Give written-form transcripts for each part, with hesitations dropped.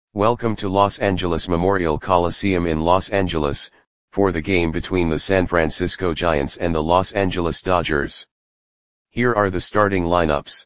Welcome to Los Angeles Memorial Coliseum in Los Angeles, for the game between the San Francisco Giants and the Los Angeles Dodgers. Here are the starting lineups.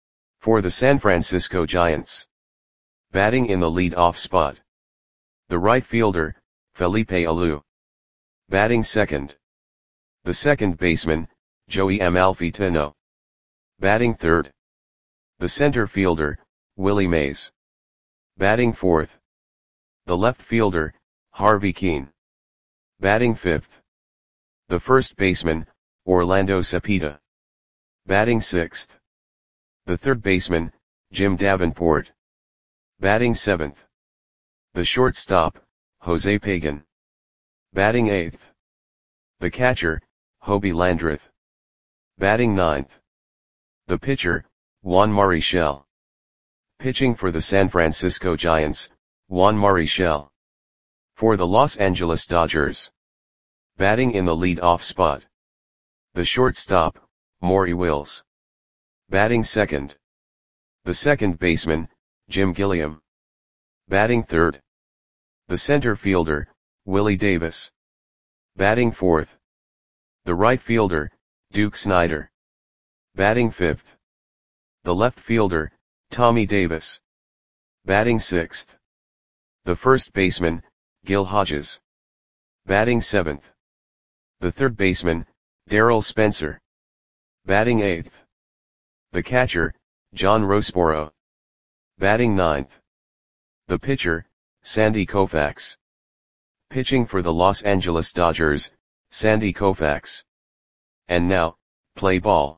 For the San Francisco Giants. Batting in the lead-off spot. The right fielder, Felipe Alou. Batting second. The second baseman, Joey Amalfitano. Batting third. The center fielder, Willie Mays. Batting fourth. The left fielder, Harvey Kuenn. Batting fifth. The first baseman, Orlando Cepeda. Batting sixth. The third baseman, Jim Davenport. Batting seventh. The shortstop, Jose Pagan. Batting eighth. The catcher, Hobie Landreth. Batting ninth. The pitcher, Juan Marichal. Pitching for the San Francisco Giants, Juan Marichal. For the Los Angeles Dodgers. Batting in the lead-off spot. The shortstop, Maury Wills. Batting second. The second baseman, Jim Gilliam. Batting third. The center fielder, Willie Davis. Batting fourth. The right fielder, Duke Snider. Batting fifth. The left fielder, Tommy Davis. Batting sixth. The first baseman, Gil Hodges. Batting seventh. The third baseman, Darryl Spencer. Batting eighth. The catcher, John Roseboro. Batting ninth. The pitcher, Sandy Koufax. Pitching for the Los Angeles Dodgers, Sandy Koufax. And now, play ball.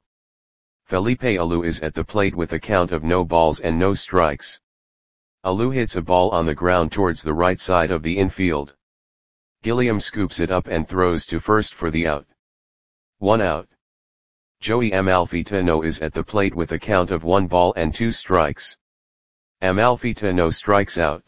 Felipe Alou is at the plate with a count of no balls and no strikes. Alou hits a ball on the ground towards the right side of the infield. Gilliam scoops it up and throws to first for the out. 1 out. Joey Amalfitano is at the plate with a count of 1 ball and 2 strikes. Amalfitano strikes out.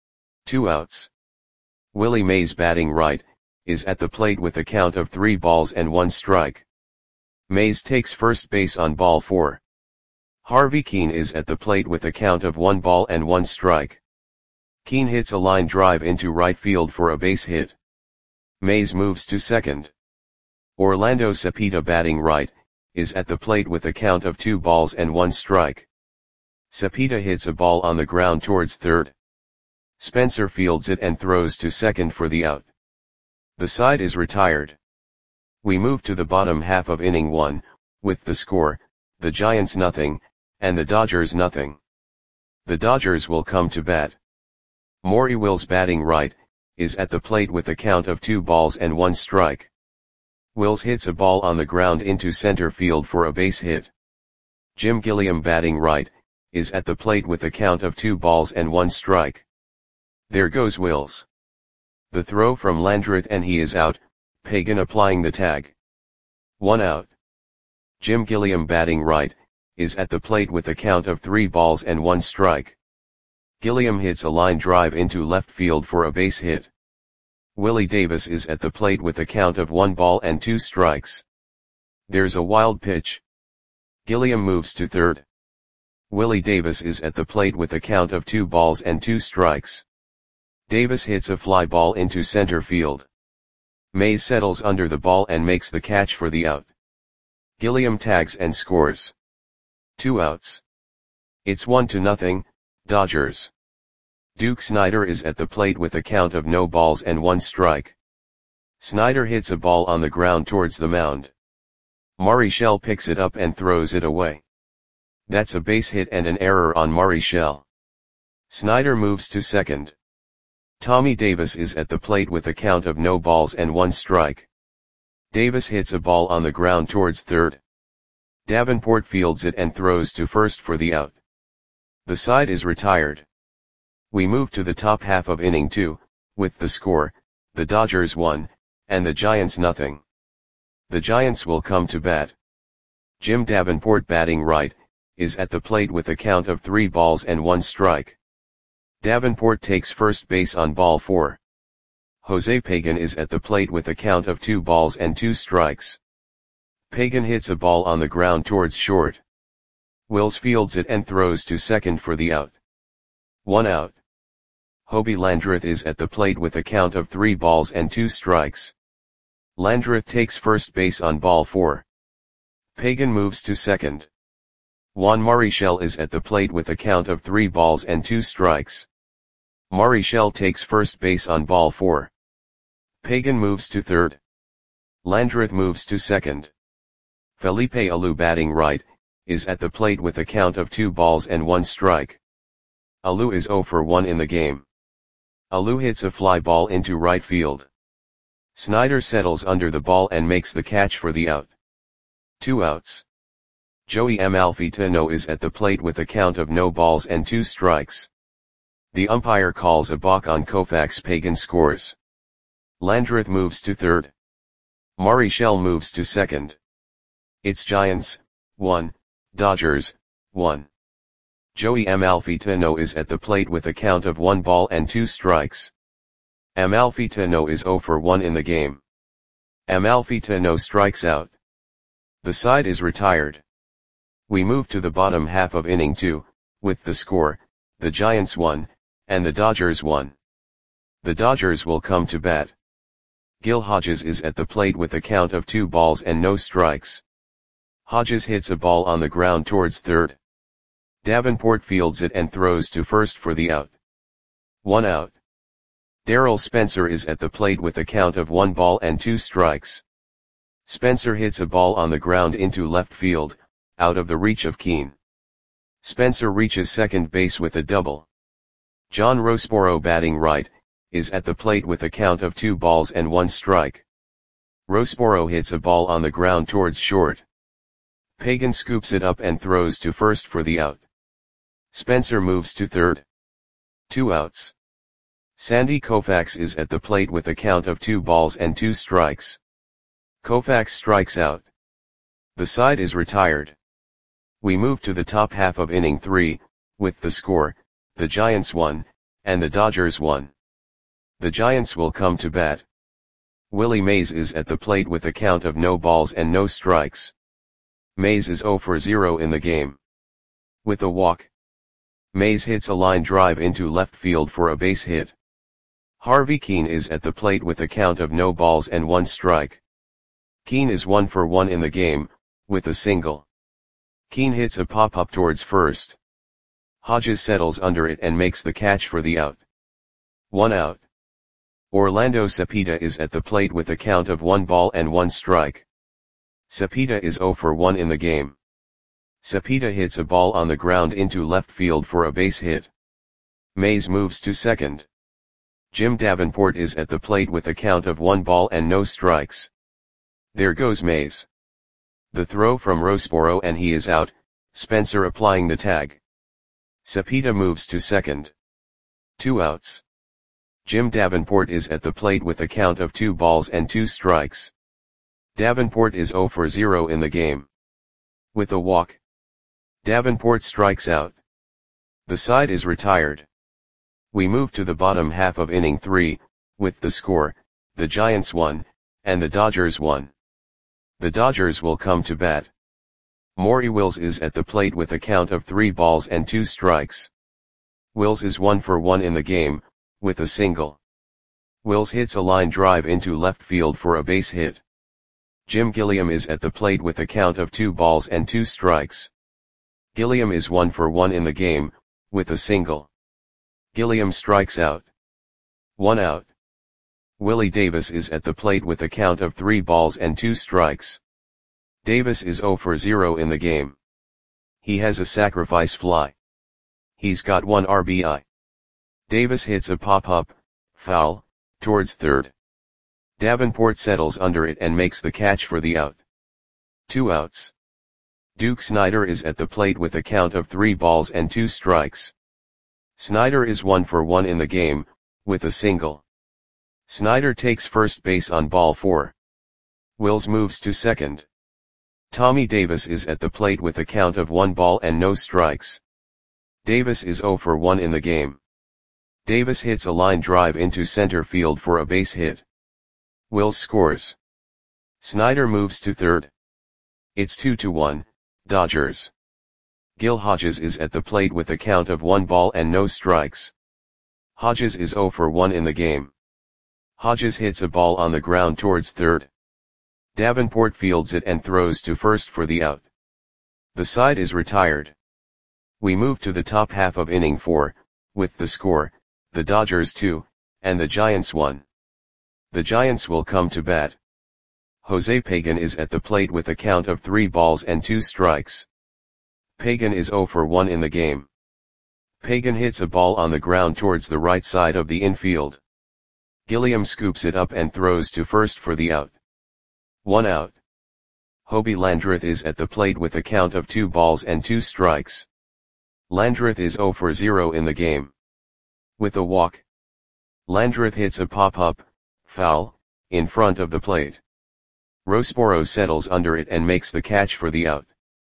2 outs. Willie Mays, batting right, is at the plate with a count of 3 balls and 1 strike. Mays takes first base on ball 4. Harvey Kuenn is at the plate with a count of 1 ball and 1 strike. Kuenn hits a line drive into right field for a base hit. Mays moves to second. Orlando Cepeda, batting right, is at the plate with a count of 2 balls and 1 strike. Cepeda hits a ball on the ground towards third. Spencer fields it and throws to second for the out. The side is retired. We move to the bottom half of inning 1, with the score, the Giants nothing, and the Dodgers nothing. The Dodgers will come to bat. Maury Wills, batting right, is at the plate with a count of 2 balls and 1 strike. Wills hits a ball on the ground into center field for a base hit. Jim Gilliam, batting right, is at the plate with a count of 2 balls and 1 strike. There goes Wills. The throw from Landreth and he is out, Pagan applying the tag. 1 out. Jim Gilliam, batting right, is at the plate with a count of 3 balls and 1 strike. Gilliam hits a line drive into left field for a base hit. Willie Davis is at the plate with a count of 1 ball and 2 strikes. There's a wild pitch. Gilliam moves to third. Willie Davis is at the plate with a count of 2 balls and 2 strikes. Davis hits a fly ball into center field. Mays settles under the ball and makes the catch for the out. Gilliam tags and scores. 2 outs. It's 1-0, Dodgers. Duke Snider is at the plate with a count of no balls and 1 strike. Snider hits a ball on the ground towards the mound. Marichal picks it up and throws it away. That's a base hit and an error on Marichal. Snider moves to second. Tommy Davis is at the plate with a count of no balls and 1 strike. Davis hits a ball on the ground towards third. Davenport fields it and throws to first for the out. The side is retired. We move to the top half of inning 2, with the score, the Dodgers 1, and the Giants nothing. The Giants will come to bat. Jim Davenport, batting right, is at the plate with a count of 3 balls and 1 strike. Davenport takes first base on ball 4. Jose Pagan is at the plate with a count of 2 balls and 2 strikes. Pagan hits a ball on the ground towards short. Wills fields it and throws to second for the out. 1 out. Hobie Landreth is at the plate with a count of 3 balls and 2 strikes. Landreth takes first base on ball 4. Pagan moves to second. Juan Marichal is at the plate with a count of 3 balls and 2 strikes. Marichal takes first base on ball 4. Pagan moves to third. Landreth moves to second. Felipe Alou, batting right, is at the plate with a count of 2 balls and 1 strike. Alou is 0 for 1 in the game. Alou hits a fly ball into right field. Snyder settles under the ball and makes the catch for the out. 2 outs. Joey Amalfitano is at the plate with a count of no balls and 2 strikes. The umpire calls a balk on Koufax. Pagan scores. Landreth moves to third. Marichal moves to second. It's Giants, 1, Dodgers, 1. Joey Amalfitano is at the plate with a count of 1 ball and 2 strikes. Amalfitano is 0 for 1 in the game. Amalfitano strikes out. The side is retired. We move to the bottom half of inning 2, with the score, the Giants 1, and the Dodgers 1. The Dodgers will come to bat. Gil Hodges is at the plate with a count of 2 balls and no strikes. Hodges hits a ball on the ground towards third. Davenport fields it and throws to first for the out. 1 out. Darryl Spencer is at the plate with a count of 1 ball and 2 strikes. Spencer hits a ball on the ground into left field, out of the reach of Keane. Spencer reaches second base with a double. John Roseboro, batting right, is at the plate with a count of 2 balls and 1 strike. Roseboro hits a ball on the ground towards short. Pagan scoops it up and throws to first for the out. Spencer moves to third. 2 outs. Sandy Koufax is at the plate with a count of 2 balls and 2 strikes. Koufax strikes out. The side is retired. We move to the top half of inning 3, with the score, the Giants 1, and the Dodgers 1. The Giants will come to bat. Willie Mays is at the plate with a count of no balls and no strikes. Mays is 0 for 0 in the game. With a walk, Mays hits a line drive into left field for a base hit. Harvey Keane is at the plate with a count of no balls and 1 strike. Keane is 1 for 1 in the game, with a single. Keane hits a pop-up towards first. Hodges settles under it and makes the catch for the out. 1 out. Orlando Cepeda is at the plate with a count of 1 ball and 1 strike. Cepeda is 0 for 1 in the game. Cepeda hits a ball on the ground into left field for a base hit. Mays moves to second. Jim Davenport is at the plate with a count of 1 ball and no strikes. There goes Mays. The throw from Roseboro and he is out, Spencer applying the tag. Cepeda moves to second. 2 outs. Jim Davenport is at the plate with a count of 2 balls and 2 strikes. Davenport is 0 for 0 in the game. With a walk, Davenport strikes out. The side is retired. We move to the bottom half of inning 3, with the score, the Giants 1, and the Dodgers 1. The Dodgers will come to bat. Maury Wills is at the plate with a count of 3 balls and 2 strikes. Wills is 1 for 1 in the game, with a single. Wills hits a line drive into left field for a base hit. Jim Gilliam is at the plate with a count of 2 balls and 2 strikes. Gilliam is 1 for 1 in the game, with a single. Gilliam strikes out. 1 out. Willie Davis is at the plate with a count of 3 balls and 2 strikes. Davis is 0 for 0 in the game. He has a sacrifice fly. He's got 1 RBI. Davis hits a pop-up, foul, towards third. Davenport settles under it and makes the catch for the out. 2 outs. Duke Snider is at the plate with a count of 3 balls and 2 strikes. Snider is 1 for 1 in the game, with a single. Snider takes first base on ball 4. Wills moves to second. Tommy Davis is at the plate with a count of 1 ball and no strikes. Davis is 0 for 1 in the game. Davis hits a line drive into center field for a base hit. Wills scores. Snider moves to third. It's 2-1, Dodgers. Gil Hodges is at the plate with a count of 1 ball and no strikes. Hodges is 0 for 1 in the game. Hodges hits a ball on the ground towards third. Davenport fields it and throws to first for the out. The side is retired. We move to the top half of inning 4, with the score, the Dodgers 2, and the Giants 1. The Giants will come to bat. Jose Pagan is at the plate with a count of 3 balls and 2 strikes. Pagan is 0 for 1 in the game. Pagan hits a ball on the ground towards the right side of the infield. Gilliam scoops it up and throws to first for the out. 1 out. Hobie Landreth is at the plate with a count of 2 balls and 2 strikes. Landreth is 0 for 0 in the game. With a walk, Landreth hits a pop-up, foul, in front of the plate. Rosboro settles under it and makes the catch for the out.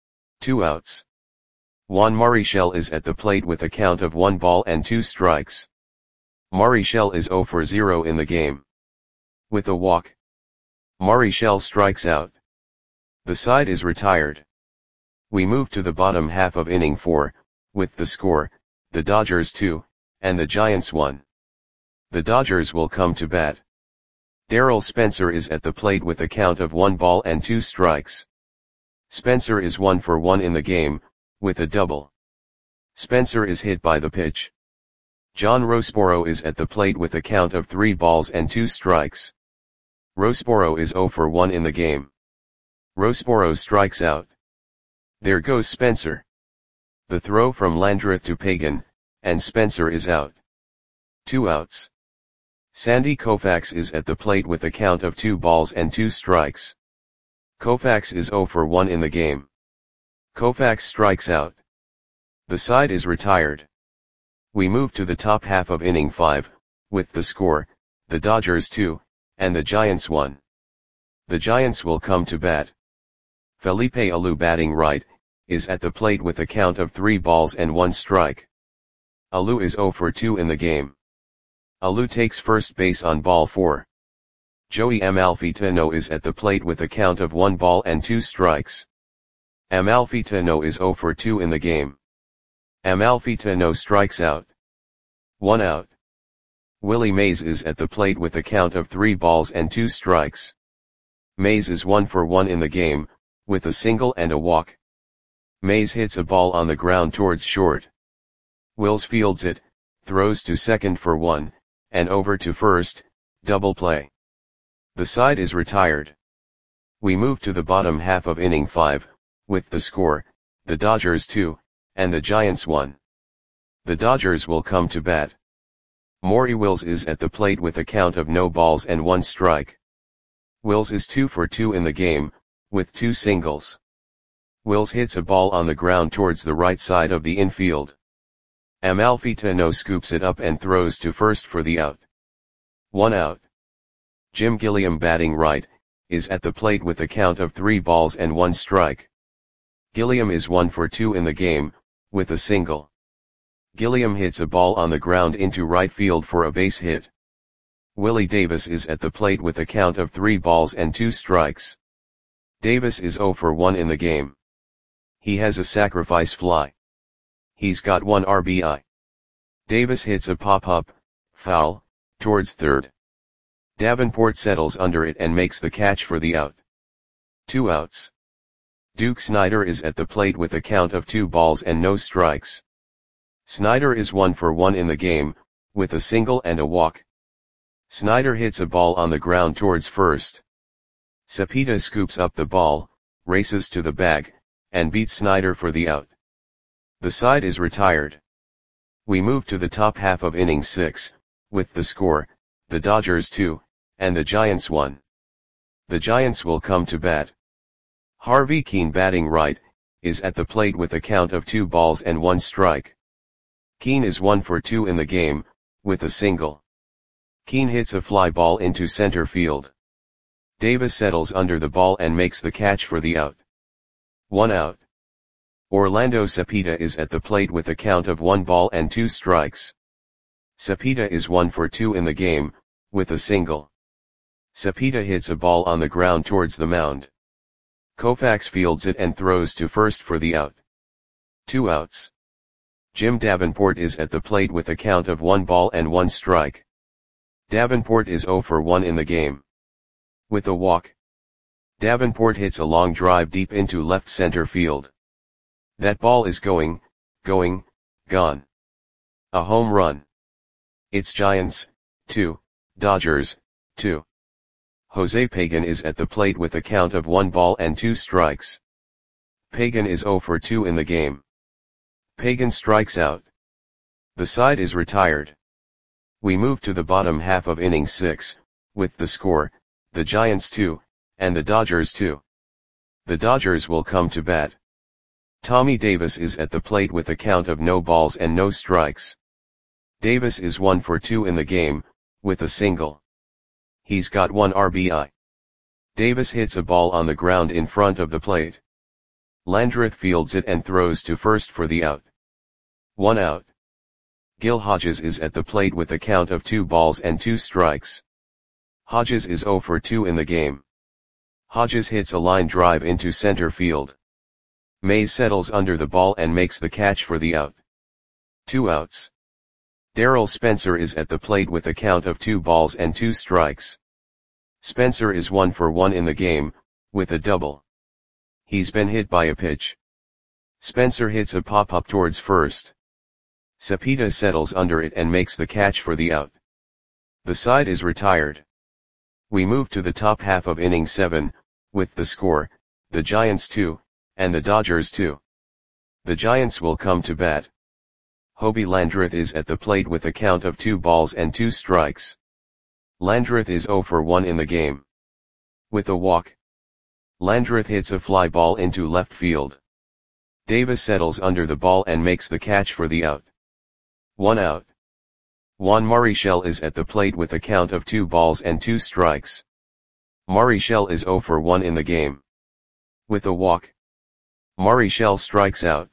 2 outs. Juan Marichal is at the plate with a count of 1 ball and 2 strikes. Marichal is 0 for 0 in the game. With a walk, Marichal strikes out. The side is retired. We move to the bottom half of inning 4, with the score, the Dodgers 2, and the Giants 1. The Dodgers will come to bat. Darrell Spencer is at the plate with a count of 1 ball and 2 strikes. Spencer is 1 for 1 in the game, with a double. Spencer is hit by the pitch. John Rosboro is at the plate with a count of 3 balls and 2 strikes. Rosboro is 0 for 1 in the game. Rosboro strikes out. There goes Spencer. The throw from Landreth to Pagan, and Spencer is out. 2 outs. Sandy Koufax is at the plate with a count of 2 balls and 2 strikes. Koufax is 0 for 1 in the game. Koufax strikes out. The side is retired. We move to the top half of inning 5, with the score, the Dodgers 2, and the Giants 1. The Giants will come to bat. Felipe Alou, batting right, is at the plate with a count of 3 balls and 1 strike. Alou is 0 for 2 in the game. Alou takes first base on ball 4. Joey Amalfitano is at the plate with a count of 1 ball and 2 strikes. Amalfitano is 0 for 2 in the game. Amalfitano strikes out. 1 out. Willie Mays is at the plate with a count of 3 balls and 2 strikes. Mays is 1 for 1 in the game, with a single and a walk. Mays hits a ball on the ground towards short. Wills fields it, throws to second for 1, and over to first, double play. The side is retired. We move to the bottom half of inning 5, with the score, the Dodgers 2, and the Giants 1. The Dodgers will come to bat. Maury Wills is at the plate with a count of no balls and 1 strike. Wills is 2 for 2 in the game, with 2 singles. Wills hits a ball on the ground towards the right side of the infield. Amalfitano scoops it up and throws to first for the out. 1 out. Jim Gilliam, batting right, is at the plate with a count of 3 balls and 1 strike. Gilliam is 1 for 2 in the game, with a single. Gilliam hits a ball on the ground into right field for a base hit. Willie Davis is at the plate with a count of 3 balls and 2 strikes. Davis is 0 for 1 in the game. He has a sacrifice fly. He's got 1 RBI. Davis hits a pop-up, foul, towards third. Davenport settles under it and makes the catch for the out. 2 outs. Duke Snider is at the plate with a count of 2 balls and no strikes. Snider is 1 for 1 in the game, with a single and a walk. Snider hits a ball on the ground towards first. Cepeda scoops up the ball, races to the bag, and beats Snider for the out. The side is retired. We move to the top half of inning 6, with the score, the Dodgers 2, and the Giants 1. The Giants will come to bat. Harvey Keene, batting right, is at the plate with a count of 2 balls and 1 strike. Keene is 1 for 2 in the game, with a single. Keene hits a fly ball into center field. Davis settles under the ball and makes the catch for the out. 1 out. Orlando Cepeda is at the plate with a count of 1 ball and 2 strikes. Cepeda is 1 for 2 in the game, with a single. Cepeda hits a ball on the ground towards the mound. Koufax fields it and throws to first for the out. 2 outs. Jim Davenport is at the plate with a count of 1 ball and 1 strike. Davenport is 0 for 1 in the game. With a walk, Davenport hits a long drive deep into left center field. That ball is gone. A home run. It's Giants, 2, Dodgers, 2. Jose Pagan is at the plate with a count of 1 ball and 2 strikes. Pagan is 0 for 2 in the game. Pagan strikes out. The side is retired. We move to the bottom half of inning 6, with the score, the Giants 2, and the Dodgers 2. The Dodgers will come to bat. Tommy Davis is at the plate with a count of no balls and no strikes. Davis is 1 for 2 in the game, with a single. He's got 1 RBI. Davis hits a ball on the ground in front of the plate. Landreth fields it and throws to first for the out. 1 out. Gil Hodges is at the plate with a count of 2 balls and 2 strikes. Hodges is 0 for 2 in the game. Hodges hits a line drive into center field. Mays settles under the ball and makes the catch for the out. 2 outs. Darrell Spencer is at the plate with a count of 2 balls and 2 strikes. Spencer is 1 for 1 in the game, with a double. He's been hit by a pitch. Spencer hits a pop-up towards first. Cepeda settles under it and makes the catch for the out. The side is retired. We move to the top half of inning 7, with the score, the Giants 2, and the Dodgers 2. The Giants will come to bat. Hobie Landreth is at the plate with a count of 2 balls and 2 strikes. Landreth is 0 for 1 in the game. With a walk, Landreth hits a fly ball into left field. Davis settles under the ball and makes the catch for the out. 1 out. Juan Marichal is at the plate with a count of 2 balls and 2 strikes. Marichal is 0 for 1 in the game. With a walk, Marichal strikes out.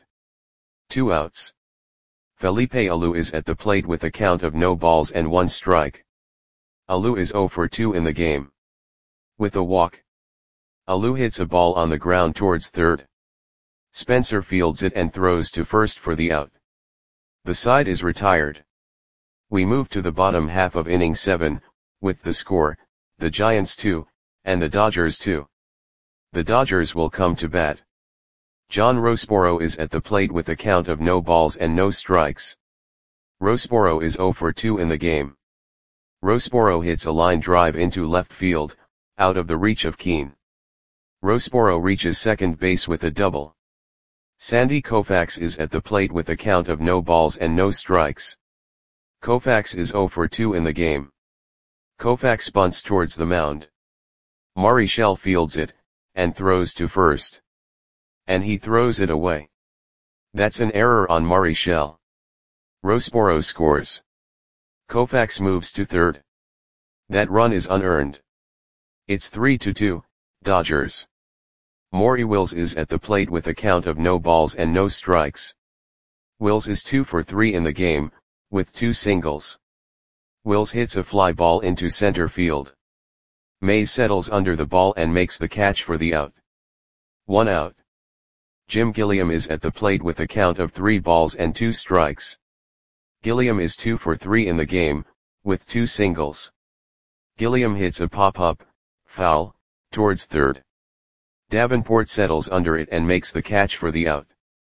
2 outs. Felipe Alou is at the plate with a count of no balls and 1 strike. Alou is 0 for 2 in the game. With a walk, Alou hits a ball on the ground towards third. Spencer fields it and throws to first for the out. The side is retired. We move to the bottom half of inning 7, with the score, the Giants 2, and the Dodgers 2. The Dodgers will come to bat. John Roseboro is at the plate with a count of no balls and no strikes. Roseboro is 0 for 2 in the game. Roseboro hits a line drive into left field, out of the reach of Keane. Roseboro reaches second base with a double. Sandy Koufax is at the plate with a count of no balls and no strikes. Koufax is 0 for 2 in the game. Koufax bunts towards the mound. Marichal fields it, and throws to first. And he throws it away. That's an error on Marichal. Roseboro scores. Koufax moves to third. That run is unearned. It's 3-2, Dodgers. Maury Wills is at the plate with a count of no balls and no strikes. Wills is 2 for 3 in the game, with 2 singles. Wills hits a fly ball into center field. Mays settles under the ball and makes the catch for the out. 1 out. Jim Gilliam is at the plate with a count of 3 balls and 2 strikes. Gilliam is 2 for 3 in the game, with 2 singles. Gilliam hits a pop-up, foul, towards third. Davenport settles under it and makes the catch for the out.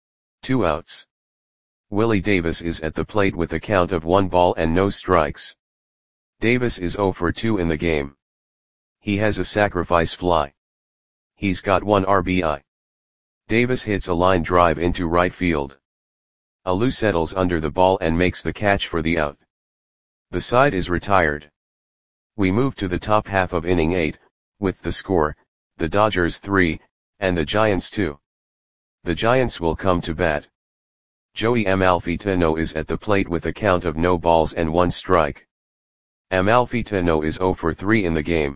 2 outs. Willie Davis is at the plate with a count of 1 ball and no strikes. Davis is 0 for 2 in the game. He has a sacrifice fly. He's got 1 RBI. Davis hits a line drive into right field. Alou settles under the ball and makes the catch for the out. The side is retired. We move to the top half of inning 8, with the score, the Dodgers 3, and the Giants 2. The Giants will come to bat. Joey Amalfitano is at the plate with a count of no balls and 1 strike. Amalfitano is 0 for 3 in the game.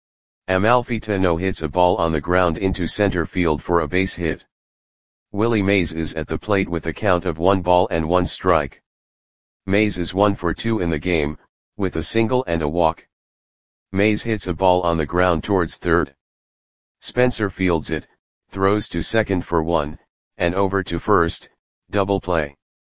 Amalfitano hits a ball on the ground into center field for a base hit. Willie Mays is at the plate with a count of 1 ball and 1 strike. Mays is 1 for 2 in the game, with a single and a walk. Mays hits a ball on the ground towards third. Spencer fields it, throws to second for 1, and over to first, double play.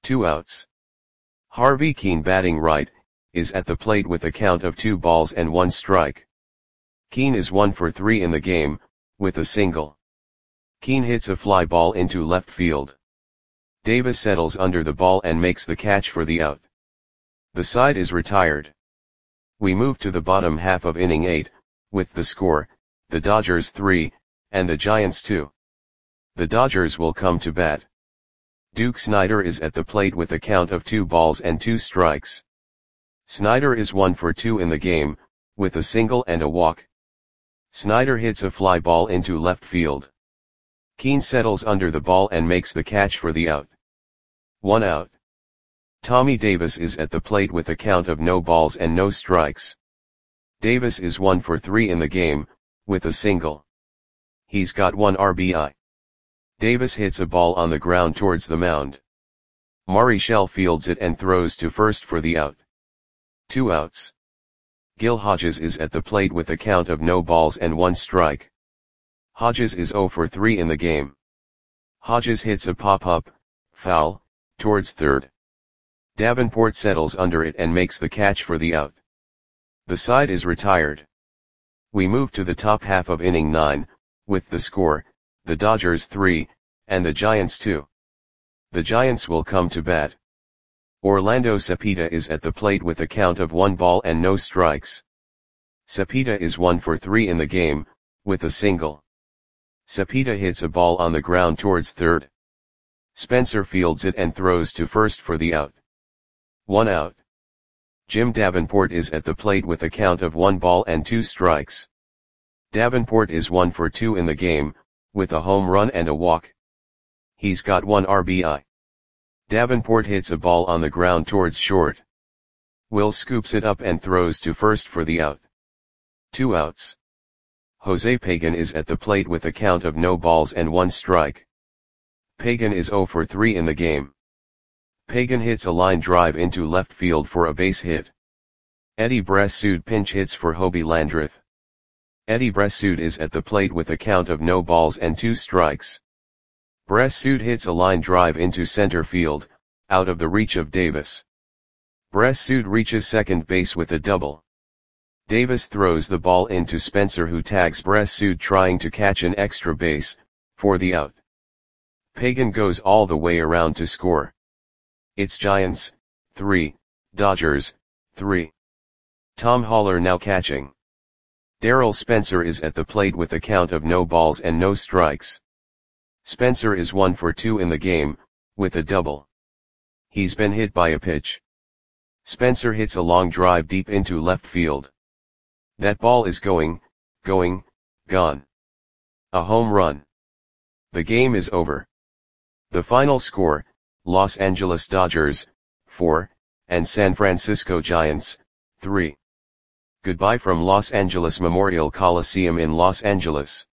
2 outs. Harvey Kuenn, batting right, is at the plate with a count of 2 balls and 1 strike. Kuenn is 1 for 3 in the game, with a single. Kuenn hits a fly ball into left field. Davis settles under the ball and makes the catch for the out. The side is retired. We move to the bottom half of inning 8, with the score, the Dodgers 3, and the Giants 2. The Dodgers will come to bat. Duke Snider is at the plate with a count of 2 balls and 2 strikes. Snider is 1 for 2 in the game, with a single and a walk. Snider hits a fly ball into left field. Kuenn settles under the ball and makes the catch for the out. 1 out. Tommy Davis is at the plate with a count of no balls and no strikes. Davis is 1 for 3 in the game, with a single. He's got 1 RBI. Davis hits a ball on the ground towards the mound. Marichal fields it and throws to first for the out. 2 outs. Gil Hodges is at the plate with a count of no balls and 1 strike. Hodges is 0 for 3 in the game. Hodges hits a pop-up, foul, towards third. Davenport settles under it and makes the catch for the out. The side is retired. We move to the top half of inning 9, with the score, the Dodgers 3, and the Giants 2. The Giants will come to bat. Orlando Cepeda is at the plate with a count of 1 ball and no strikes. Cepeda is 1 for 3 in the game, with a single. Cepeda hits a ball on the ground towards third. Spencer fields it and throws to first for the out. 1 out. Jim Davenport is at the plate with a count of 1 ball and 2 strikes. Davenport is 1 for 2 in the game, with a home run and a walk. He's got 1 RBI. Davenport hits a ball on the ground towards short. Will scoops it up and throws to first for the out. 2 outs. Jose Pagan is at the plate with a count of no balls and 1 strike. Pagan is 0 for 3 in the game. Pagan hits a line drive into left field for a base hit. Eddie Brassoud pinch hits for Hobie Landreth. Eddie Brassoud is at the plate with a count of no balls and 2 strikes. Brassoud hits a line drive into center field, out of the reach of Davis. Brassoud reaches second base with a double. Davis throws the ball into Spencer, who tags Brassoud trying to catch an extra base, for the out. Pagan goes all the way around to score. It's Giants 3, Dodgers 3. Tom Haller now catching. Darryl Spencer is at the plate with a count of no balls and no strikes. Spencer is 1 for 2 in the game, with a double. He's been hit by a pitch. Spencer hits a long drive deep into left field. That ball is gone. A home run. The game is over. The final score, Los Angeles Dodgers 4, and San Francisco Giants 3. Goodbye from Los Angeles Memorial Coliseum in Los Angeles.